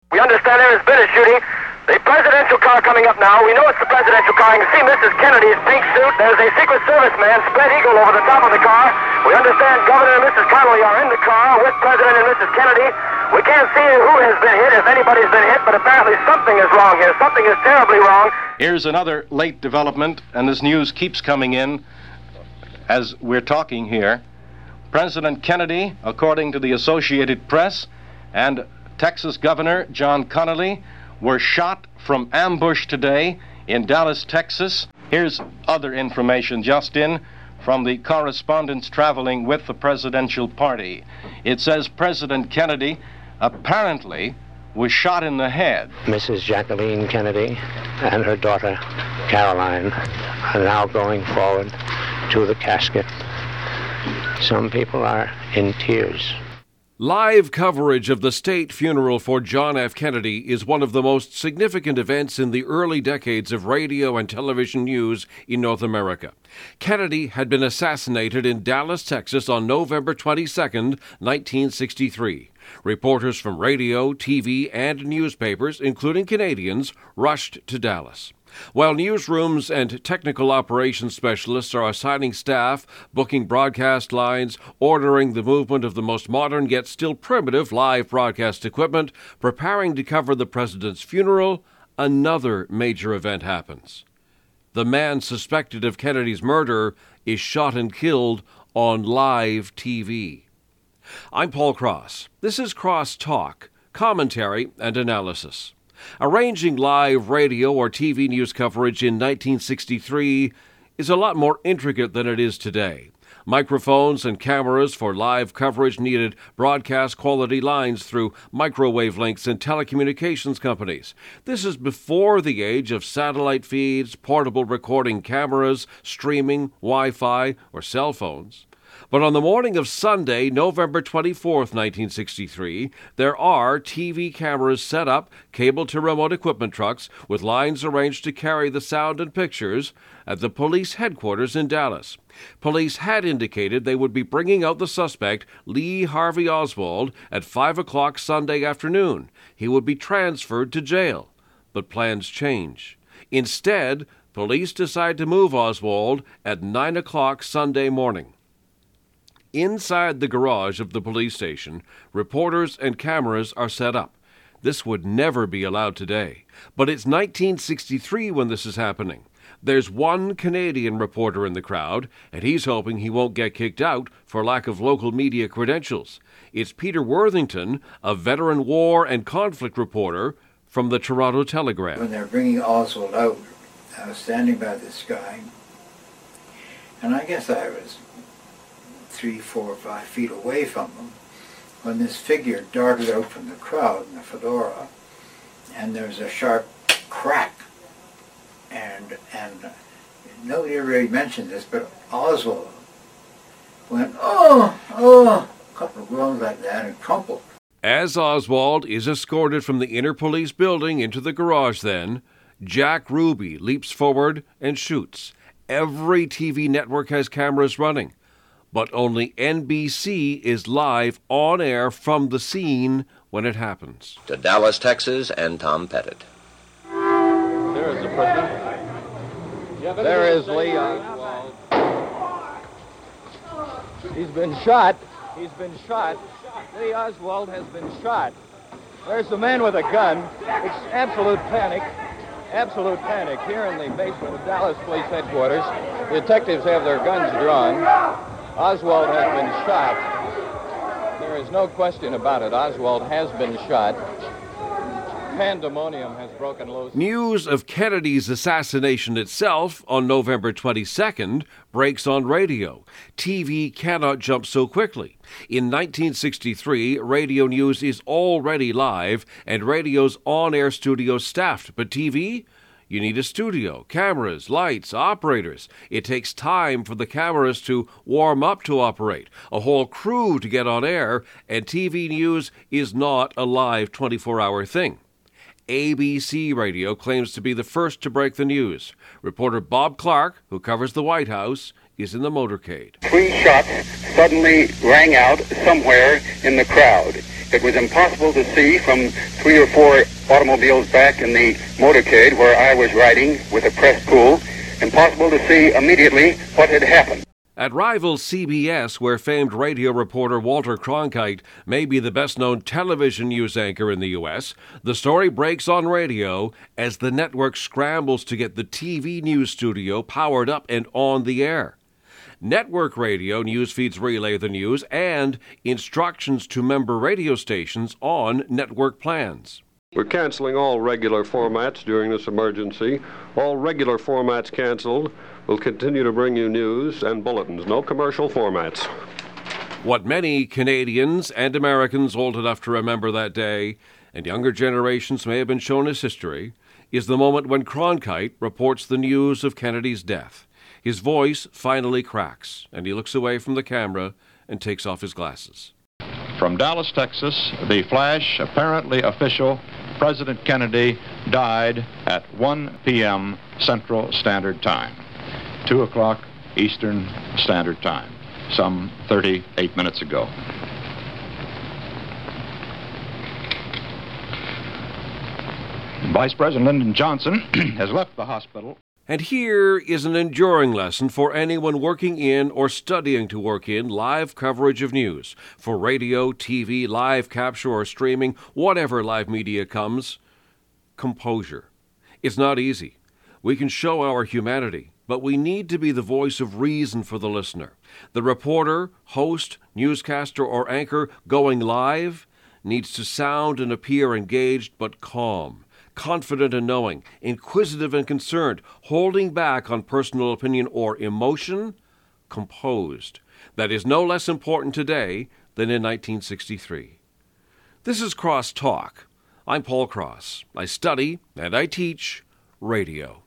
We understand there has been a shooting. The presidential car coming up now. We know it's the presidential car. You can see Mrs. Kennedy's pink suit. There's a Secret Service man, spread eagle, over the top of the car. We understand Governor and Mrs. Connolly are in the car with President and Mrs. Kennedy. We can't see who has been hit, if anybody's been hit, but apparently something is wrong here. Something is terribly wrong. Here's another late development, and this news keeps coming in as we're talking here. President Kennedy, according to the Associated Press, and Texas Governor John Connolly were shot from ambush today in Dallas, Texas. Here's other information just in from the correspondents traveling with the presidential party. It says President Kennedy apparently was shot in the head. Mrs. Jacqueline Kennedy and her daughter Caroline are now going forward to the casket. Some people are in tears. Live coverage of the state funeral for John F. Kennedy is one of the most significant events in the early decades of radio and television news in North America. Kennedy had been assassinated in Dallas, Texas on November 22, 1963. Reporters from radio, TV, and newspapers, including Canadians, rushed to Dallas. While newsrooms and technical operations specialists are assigning staff, booking broadcast lines, ordering the movement of the most modern yet still primitive live broadcast equipment, preparing to cover the president's funeral, another major event happens. The man suspected of Kennedy's murder is shot and killed on live TV. I'm Paul Cross. This is Cross Talk, commentary and analysis. Arranging live radio or TV news coverage in 1963 is a lot more intricate than it is today. Microphones and cameras for live coverage needed broadcast quality lines through microwave links and telecommunications companies. This is before the age of satellite feeds, portable recording cameras, streaming, Wi-Fi, or cell phones. But on the morning of Sunday, November 24th, 1963, there are TV cameras set up, cable-to-remote equipment trucks, with lines arranged to carry the sound and pictures at the police headquarters in Dallas. Police had indicated they would be bringing out the suspect, Lee Harvey Oswald, at 5 o'clock Sunday afternoon. He would be transferred to jail. But plans change. Instead, police decide to move Oswald at 9 o'clock Sunday morning. Inside the garage of the police station, reporters and cameras are set up. This would never be allowed today. But it's 1963 when this is happening. There's one Canadian reporter in the crowd, and he's hoping he won't get kicked out for lack of local media credentials. It's Peter Worthington, a veteran war and conflict reporter from the Toronto Telegram. When they're bringing Oswald out, I was standing by this guy, and I guess I was 3, 4, 5 feet away from him when this figure darted out from the crowd in a fedora, and there's a sharp crack, and nobody really mentioned this, but Oswald went, oh, a couple of groans like that and crumpled. As Oswald is escorted from the inner police building into the garage then, Jack Ruby leaps forward and shoots. Every TV network has cameras running, but only NBC is live on air from the scene when it happens. To Dallas, Texas, and Tom Pettit. There is the prisoner. There is Lee Oswald. He's been shot. He's been shot. Lee Oswald has been shot. There's the man with a gun. It's absolute panic. Absolute panic here in the basement of Dallas Police Headquarters. The detectives have their guns drawn. Oswald has been shot. There is no question about it. Oswald has been shot. Pandemonium has broken loose. News of Kennedy's assassination itself on November 22nd breaks on radio. TV cannot jump so quickly. In 1963, radio news is already live and radio's on-air studio staffed. But TV? You need a studio, cameras, lights, operators. It takes time for the cameras to warm up to operate, a whole crew to get on air, and TV news is not a live 24-hour thing. ABC Radio claims to be the first to break the news. Reporter Bob Clark, who covers the White House, is in the motorcade. 3 shots suddenly rang out somewhere in the crowd. It was impossible to see from 3 or 4 automobiles back in the motorcade where I was riding with a press pool. Impossible to see immediately what had happened. At rival CBS, where famed radio reporter Walter Cronkite may be the best-known television news anchor in the U.S., the story breaks on radio as the network scrambles to get the TV news studio powered up and on the air. Network radio news feeds relay the news and instructions to member radio stations on network plans. We're canceling all regular formats during this emergency. All regular formats canceled. We'll continue to bring you news and bulletins. No commercial formats. What many Canadians and Americans old enough to remember that day, and younger generations may have been shown as history, is the moment when Cronkite reports the news of Kennedy's death. His voice finally cracks, and he looks away from the camera and takes off his glasses. From Dallas, Texas, the flash, apparently official, President Kennedy died at 1 p.m. Central Standard Time, 2 o'clock Eastern Standard Time, some 38 minutes ago. Vice President Lyndon Johnson has left the hospital. And here is an enduring lesson for anyone working in or studying to work in live coverage of news. For radio, TV, live capture, or streaming, whatever live media comes, composure. It's not easy. We can show our humanity, but we need to be the voice of reason for the listener. The reporter, host, newscaster, or anchor going live needs to sound and appear engaged but calm, confident and knowing, inquisitive and concerned, holding back on personal opinion or emotion, composed. That is no less important today than in 1963. This is Cross Talk. I'm Paul Cross. I study and I teach radio.